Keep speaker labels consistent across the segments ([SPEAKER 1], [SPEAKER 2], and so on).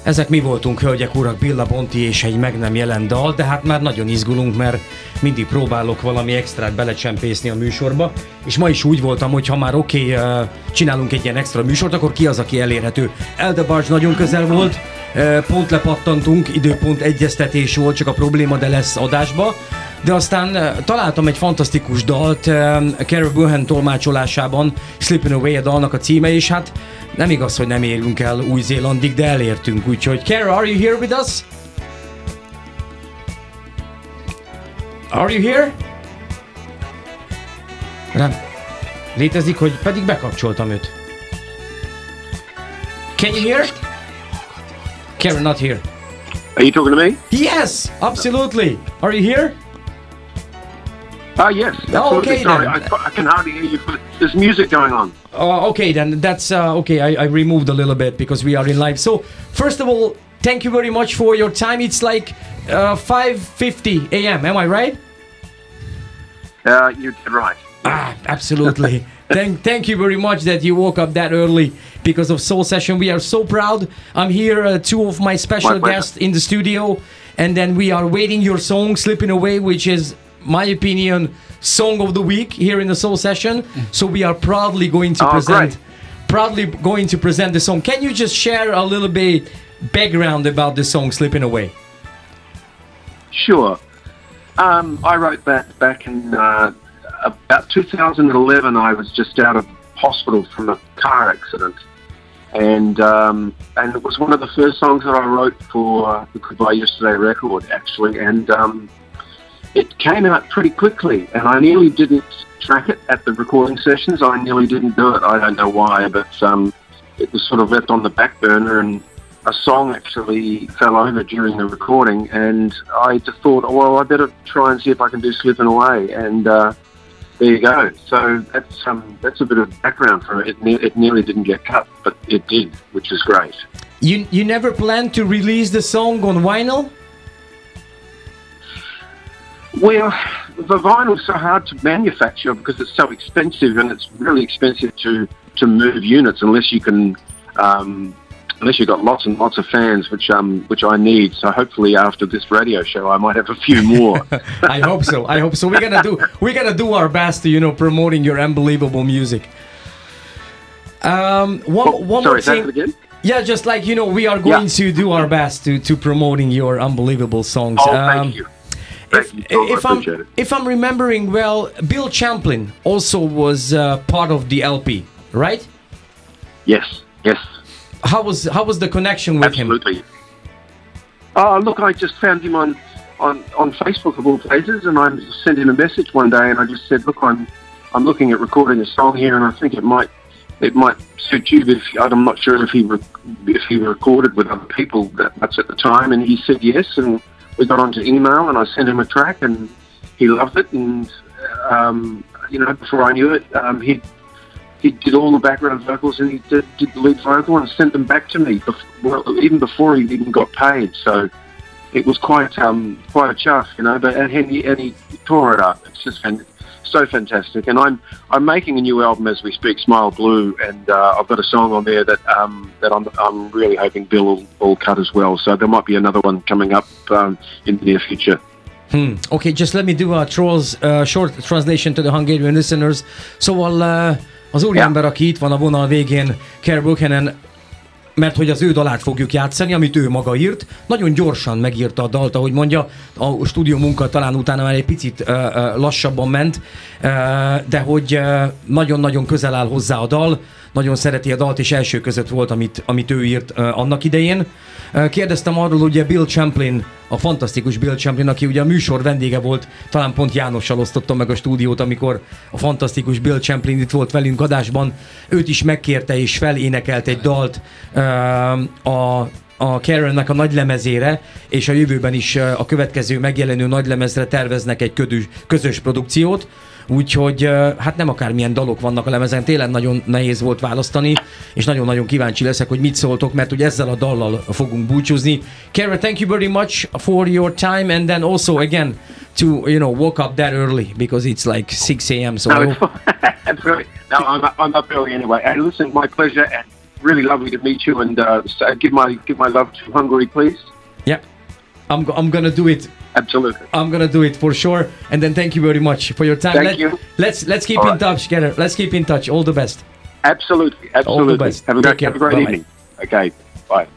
[SPEAKER 1] Ezek mi voltunk, hölgyek, urak, Billa Bonti és egy meg nem jelent dal, de hát már nagyon izgulunk, mert mindig próbálok valami extrát belecsempészni a műsorba, és ma is úgy voltam, hogy ha már csinálunk egy ilyen extra műsort, akkor ki az, aki elérhető. Eldebarge nagyon közel volt, pont lepattantunk, időpont egyeztetés volt, csak a probléma, de lesz adásba. De aztán találtam egy fantasztikus dalt, Carol Bohan tolmácsolásában, Slipping Away a dalnak a címe, és hát nem igaz, hogy nem érünk el Új-Zélandig, de elértünk, úgyhogy Carol, are you here with us? Are you here? Nem. Létezik, hogy pedig bekapcsoltam őt. Can you hear? Carol, not here.
[SPEAKER 2] Are you talking to me?
[SPEAKER 1] Yes, absolutely. Are you here?
[SPEAKER 2] Yes.
[SPEAKER 1] Oh, okay,
[SPEAKER 2] sorry,
[SPEAKER 1] then.
[SPEAKER 2] I can hardly hear you. There's music going on.
[SPEAKER 1] Okay, then that's okay. I removed a little bit because we are in live. So first of all, thank you very much for your time. It's like 5:50 a.m. Am I right?
[SPEAKER 2] You're right.
[SPEAKER 1] Absolutely. Thank you very much that you woke up that early because of Soul Session. We are so proud. I'm here, two of my special guests in the studio, and then we are waiting your song, Slipping Away, which is, my opinion, song of the week here in the Soul Session. So we are proudly going to present the song. Can you just share a little bit background about the song Slipping Away?
[SPEAKER 2] Sure. I wrote that back in about 2011. I was just out of hospital from a car accident, and it was one of the first songs that I wrote for the Goodbye Yesterday record, actually, and it came out pretty quickly, and I nearly didn't track it at the recording sessions. I nearly didn't do it. I don't know why, but it was sort of left on the back burner, and a song actually fell over during the recording, and I just thought, well, I better try and see if I can do Slipping Away, and there you go. So that's a bit of background for it. It nearly didn't get cut, but it did, which is great.
[SPEAKER 1] You never planned to release the song on vinyl?
[SPEAKER 2] Well, the vinyl's so hard to manufacture because it's so expensive, and it's really expensive to move units unless you can, unless you've got lots and lots of fans, which I need. So hopefully after this radio show, I might have a few more.
[SPEAKER 1] I hope so. We're gonna do our best to promoting your unbelievable music. One more thing.
[SPEAKER 2] Say it again.
[SPEAKER 1] Yeah, just like we are going to do our best to promoting your unbelievable songs.
[SPEAKER 2] Oh, thank you.
[SPEAKER 1] If I'm remembering well, Bill Champlin also was part of the LP, right?
[SPEAKER 2] Yes.
[SPEAKER 1] How was the connection with him?
[SPEAKER 2] Absolutely. Oh, look, I just found him on Facebook of all places, and I sent him a message one day, and I just said, look, I'm looking at recording a song here, and I think it might suit you. I'm not sure if he recorded with other people that much at the time, and he said yes, and we got onto email, and I sent him a track, and he loved it. And before I knew it, he did all the background vocals, and he did the lead vocal, and sent them back to me. Even before he even got paid. So it was quite a chuff, But and he tore it up. It's just so fantastic. And I'm making a new album as we speak, Smile Blue, and I've got a song on there that I'm really hoping Bill will cut as well. So there might be another one coming up in the near future.
[SPEAKER 1] Okay, just let me do a short translation to the Hungarian listeners. Szóval az úriember, aki itt van a vonal végén, Carol Bohan, mert hogy az ő dalát fogjuk játszani, amit ő maga írt. Nagyon gyorsan megírta a dalt, ahogy mondja, a stúdió munka talán utána már egy picit lassabban ment, de hogy nagyon-nagyon közel áll hozzá a dal, nagyon szereti a dalt, és első között volt, amit ő írt annak idején. Kérdeztem arról, ugye Bill Champlin, a fantasztikus Bill Champlin, aki ugye a műsor vendége volt, talán pont Jánossal osztottam meg a stúdiót, amikor a fantasztikus Bill Champlin itt volt velünk adásban, őt is megkérte és felénekelt egy dalt a Carolnek a nagylemezére, és a jövőben is a következő megjelenő nagylemezre terveznek egy közös produkciót. Úgyhogy hát nem akármilyen dalok vannak a lemezen, tényleg nagyon nehéz volt választani, és nagyon-nagyon kíváncsi leszek, hogy mit szóltok, mert ugye ezzel a dallal fogunk búcsúzni. Carol, thank you very much for your time, and then also again to woke up that early because it's like 6 a.m. So
[SPEAKER 2] no, I'm up early anyway. And listen, my pleasure, really lovely to meet you, and give my love to Hungary, please.
[SPEAKER 1] Yeah, I'm gonna do it.
[SPEAKER 2] Absolutely.
[SPEAKER 1] I'm gonna do it for sure. And then thank you very much for your time.
[SPEAKER 2] Thank you.
[SPEAKER 1] Let's keep in touch, Gerard. Let's keep in touch. All the best.
[SPEAKER 2] Absolutely.
[SPEAKER 1] All the best.
[SPEAKER 2] Have a great evening. Okay. Bye.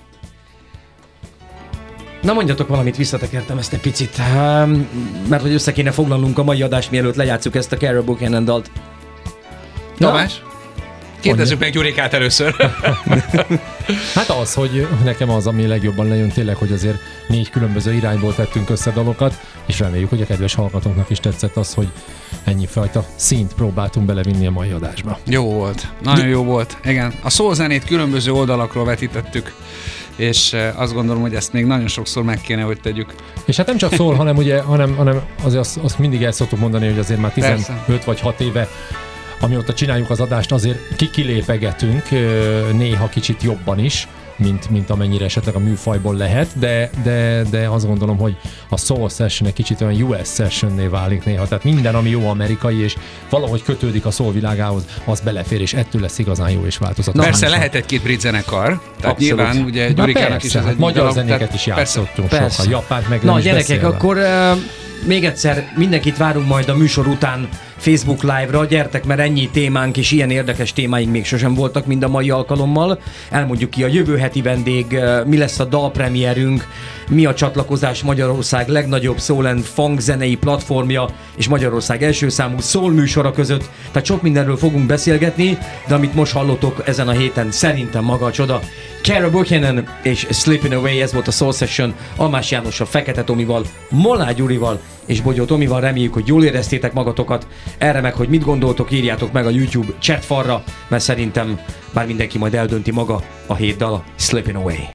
[SPEAKER 1] Na mondjatok valamit, visszatekertem ezt egy picit, mert hogy össze kéne foglalnunk a mai adást, mielőtt lejátszuk ezt a Carol Buchanan dalt.
[SPEAKER 3] Tamás? Kérdezzük meg Gyurikát először.
[SPEAKER 4] Hát az, hogy nekem az, ami legjobban lejön tényleg, hogy azért 4 különböző irányból tettünk össze dalokat, és reméljük, hogy a kedves hallgatóknak is tetszett az, hogy ennyi fajta színt próbáltunk belevinni a mai adásba.
[SPEAKER 3] Jó volt. Nagyon jó volt. Igen. A szózenét különböző oldalakról vetítettük, és azt gondolom, hogy ezt még nagyon sokszor meg kéne, hogy tegyük.
[SPEAKER 4] És hát nem csak szól, hanem azért azt mindig el szoktuk mondani, hogy azért már 15
[SPEAKER 3] Persze.
[SPEAKER 4] vagy 6 éve, amióta csináljuk az adást, azért kilépegetünk, néha kicsit jobban is, mint amennyire esetleg a műfajból lehet, de azt gondolom, hogy a Soul Session egy kicsit olyan US Sessionné válik néha, tehát minden, ami jó amerikai, és valahogy kötődik a soul világához, az belefér, és ettől lesz igazán jó és változatos.
[SPEAKER 3] Persze lehet egy-két brit zenekar, tehát
[SPEAKER 1] Abszolút.
[SPEAKER 3] nyilván ugye Gyurikának is ez egy
[SPEAKER 4] magyar
[SPEAKER 3] darab,
[SPEAKER 4] zenéket
[SPEAKER 3] tehát
[SPEAKER 4] is játszottunk
[SPEAKER 1] Persze.
[SPEAKER 4] sokkal, Japánt meg
[SPEAKER 1] Na
[SPEAKER 4] nem is
[SPEAKER 1] gyerekek,
[SPEAKER 4] beszélve.
[SPEAKER 1] akkor még egyszer mindenkit várunk majd a műsor után Facebook Live-ra, gyertek, mert ennyi témánk és ilyen érdekes témáink még sosem voltak, mint a mai alkalommal. Elmondjuk ki a jövő heti vendég, mi lesz a dalpremierünk, mi a csatlakozás Magyarország legnagyobb soul and funk zenei platformja és Magyarország első számú soul műsora között. Tehát sok mindenről fogunk beszélgetni, de amit most hallottok ezen a héten, szerintem maga a csoda. Carol Buchanan és Slipping Away, ez volt a Soul Session Almás Jánossal, Fekete Tomival, Molnár Gyurival és Bogyó Tomival. Reméljük, hogy jól éreztétek magatokat. Erre meg, hogy mit gondoltok, írjátok meg a YouTube chatfalra, mert szerintem bár mindenki majd eldönti maga a hét dala. Slipping Away.